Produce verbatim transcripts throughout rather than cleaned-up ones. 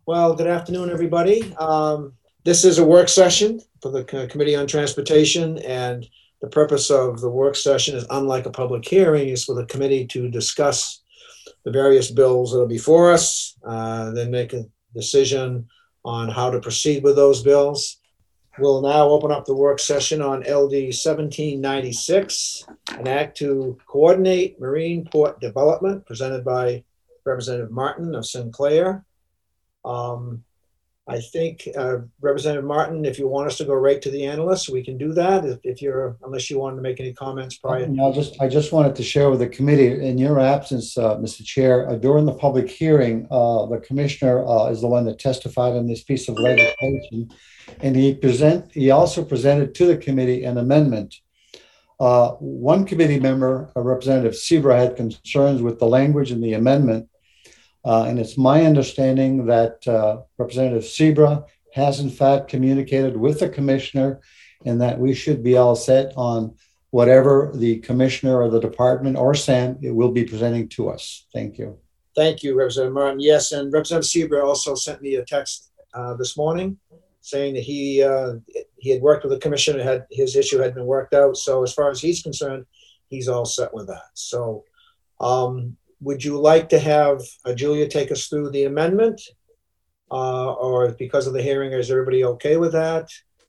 Well, good afternoon, everybody. Um, this is a work session for the Co- Committee on Transportation, and the purpose of the work session is, unlike a public hearing, is for the committee to discuss the various bills that are before us, uh, then make a decision on how to proceed with those bills. We'll now open up the work session on L D seventeen ninety-six, an act to coordinate marine port development, presented by Representative Martin of Sinclair. Um, I think, uh, Representative Martin, if you want us to go right to the analysts, we can do that. If, if you're, unless you wanted to make any comments prior. No, just, I just wanted to share with the committee, in your absence, uh, Mister Chair, uh, during the public hearing, uh, the commissioner uh, is the one that testified on this piece of legislation. And he present, he also presented to the committee an amendment. Uh, one committee member, uh, Representative Seabra, had concerns with the language in the amendment. Uh, and it's my understanding that uh, Representative Seabra has in fact communicated with the commissioner, and that we should be all set on whatever the commissioner or the department or Sam it will be presenting to us. Thank you. Thank you, Representative Martin. Yes, and Representative Seabra also sent me a text uh, this morning saying that he uh, he had worked with the commissioner, had his issue had been worked out. So as far as he's concerned, he's all set with that. So um, would you like to have uh, Julia take us through the amendment? Uh, or because of the hearing, is everybody okay with that?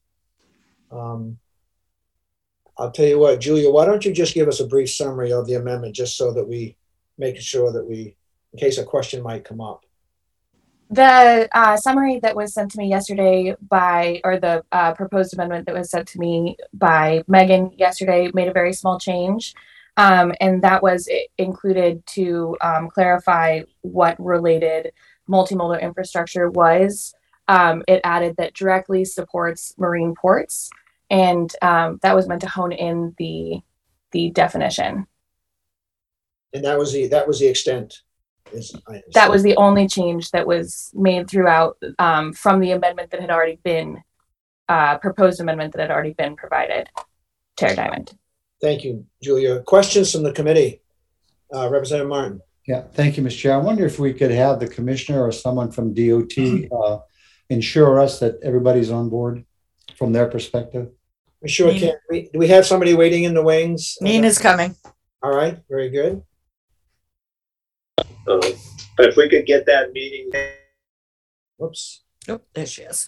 Um, I'll tell you what, Julia, why don't you just give us a brief summary of the amendment, just so that we make sure that we, in case a question might come up. The uh, summary that was sent to me yesterday by, or the uh, proposed amendment that was sent to me by Megan yesterday, made a very small change. Um, and that was included to um, clarify what related multimodal infrastructure was. Um, it added that directly supports marine ports, and um, that was meant to hone in the the definition. And that was the that was the extent. That was the only change that was made throughout um, from the amendment that had already been uh, proposed amendment that had already been provided. Chair Diamond. Thank you, Julia. Questions from the committee? Uh, Representative Martin. Yeah, thank you, Mister Chair. I wonder if we could have the commissioner or someone from D O T uh, ensure us that everybody's on board from their perspective. We sure can. We, do we have somebody waiting in the wings? Nina's coming. All right, very good. Um, but if we could get that meeting. Whoops. Oh, there she is.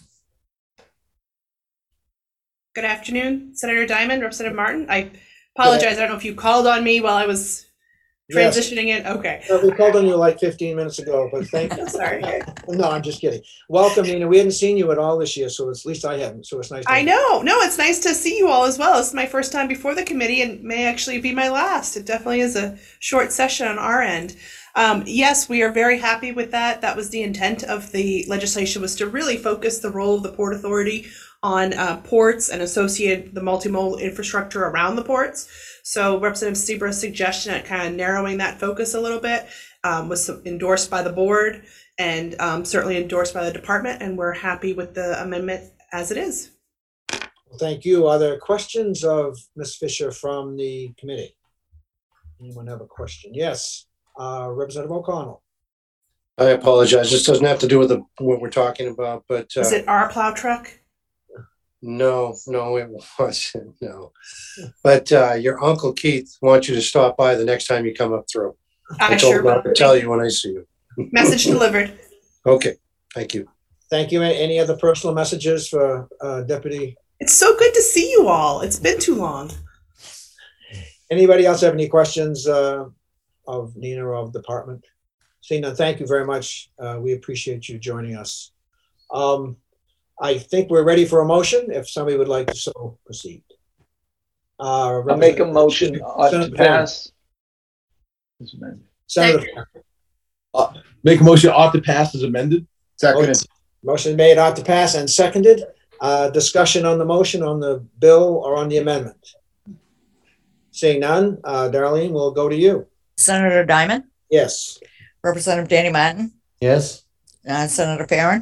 Good afternoon, Senator Diamond, Representative Martin. I apologize. I don't know if you called on me while I was transitioning yes. in. Okay. No, we called on you like fifteen minutes ago, but thank you. Sorry. No, I'm just kidding. Welcome, Nina. We hadn't seen you at all this year, so at least I haven't. So it's nice. To I know. No, it's nice to see you all as well. It's my first time before the committee and may actually be my last. It definitely is a short session on our end. Um, yes, we are very happy with that. That was the intent of the legislation, was to really focus the role of the Port Authority on uh, ports and associate the multimodal infrastructure around the ports. So Representative Seabra's suggestion at kind of narrowing that focus a little bit um, was endorsed by the board and um, certainly endorsed by the department, and we're happy with the amendment as it is. Well, thank you. Are there questions of Miz Fisher from the committee? Anyone have a question? Yes. Uh, Representative O'Connell. I apologize. This doesn't have to do with the, what we're talking about, but uh, is it our plow truck? No, no, it wasn't. No, but uh, your Uncle Keith wants you to stop by the next time you come up through. I, I told sure him I'll tell you when I see you. Message delivered. Okay, thank you. Thank you. Any other personal messages for uh, Deputy? It's so good to see you all. It's been too long. Anybody else have any questions uh, of Nina or of the department? Seeing none, thank you very much. Uh, we appreciate you joining us. Um, I think we're ready for a motion, if somebody would like to so proceed. Uh, I'll make a motion uh, to pass. Senator, uh, make a motion ought to pass as amended. Seconded. Motion made ought to pass and seconded. Uh, discussion on the motion, on the bill, or on the amendment? Seeing none, uh, Darlene, we'll go to you. Senator Diamond? Yes. Representative Danny Martin? Yes. Uh, Senator Farren?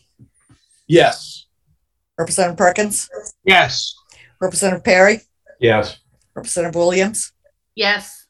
Yes. Representative Perkins? Yes. Representative Perry? Yes. Representative Williams? Yes.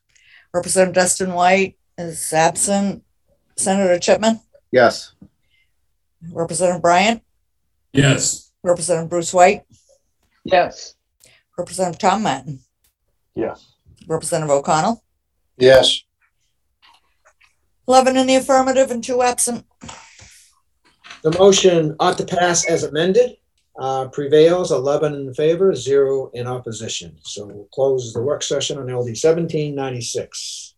Representative Bryant, Yes. Representative Bruce White, Yes. Representative Tom Martin, Yes. Representative O'Connell, Yes. eleven in the affirmative and two absent. The motion ought to pass as amended uh, prevails, eleven in favor, zero in opposition. So we'll close the work session on L D seventeen ninety-six.